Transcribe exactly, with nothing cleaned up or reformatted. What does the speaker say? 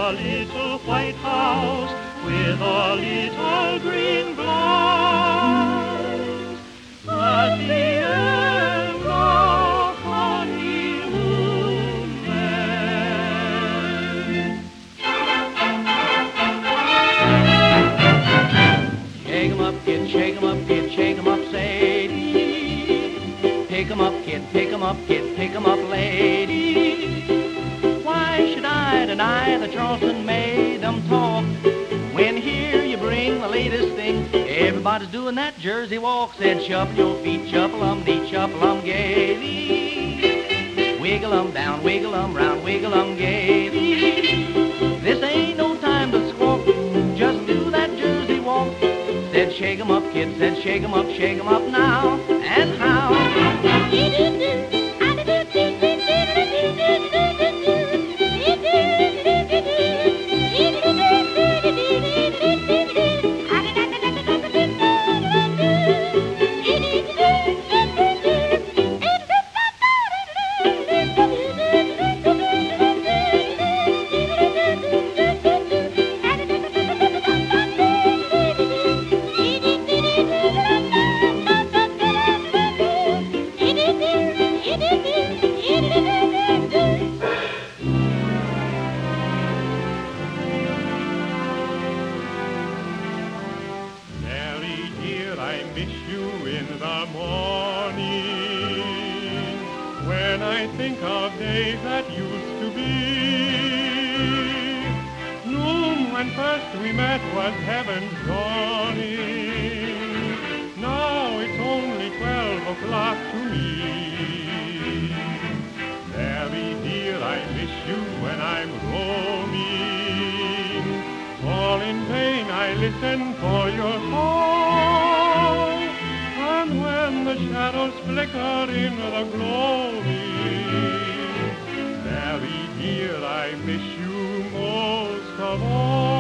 a little white house with a little green blinds at the end of honeymoon day. Shake 'em up, kid, shake 'em up, kid, shake 'em up, Sadie. Pick 'em up, kid, pick 'em up, kid, pick 'em up, lady. Why should I deny that Charleston made them talk? When here you bring the latest thing, everybody's doing that Jersey walk. Said shuffle your feet, shuffle 'em neat, shuffle 'em gaily. Wiggle 'em down, wiggle 'em round, wiggle 'em gaily. This ain't no time to squawk, just do that Jersey walk. Said shake 'em up, kid, said shake 'em up, shake 'em up now, and how? I miss you in the morning, when I think of days that used to be. Noon, when first we met, was heaven's dawning. Now it's only twelve o'clock to me. Mary dear, I miss you when I'm roaming. All in vain I listen for your call, and when the shadows flicker in the gloaming, Mary dear, I miss you most of all.